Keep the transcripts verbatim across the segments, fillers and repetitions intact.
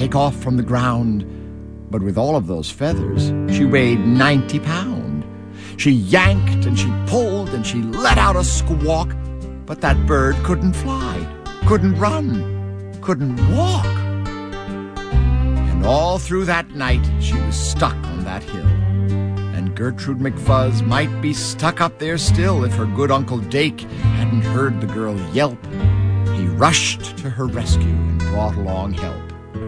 take off from the ground. But with all of those feathers, she weighed ninety pounds. She yanked and she pulled and she let out a squawk, but that bird couldn't fly, couldn't run, couldn't walk. And all through that night, she was stuck on that hill. And Gertrude McFuzz might be stuck up there still if her good Uncle Dake hadn't heard the girl yelp. He rushed to her rescue and brought along help.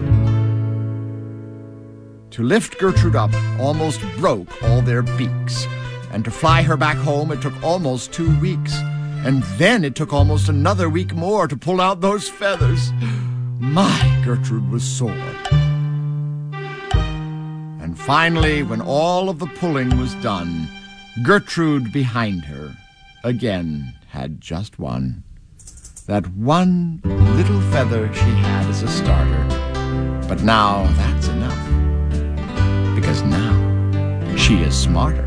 To lift Gertrude up almost broke all their beaks, and to fly her back home it took almost two weeks, and then it took almost another week more to pull out those feathers. My, Gertrude was sore. And finally, when all of the pulling was done, Gertrude behind her again had just one. That one little feather she had as a starter. But now that's enough, because now she is smarter.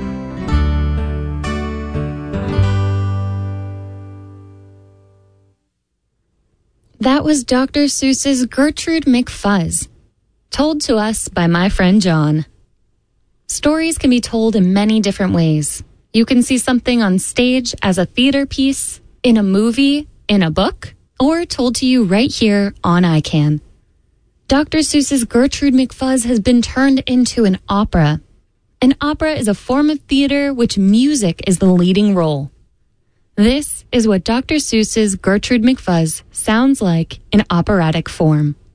That was Doctor Seuss's Gertrude McFuzz, told to us by my friend John. Stories can be told in many different ways. You can see something on stage as a theater piece, in a movie, in a book, or told to you right here on I CAN. Doctor Seuss's Gertrude McFuzz has been turned into an opera. An opera is a form of theater which music is the leading role. This is what Doctor Seuss's Gertrude McFuzz sounds like in operatic form.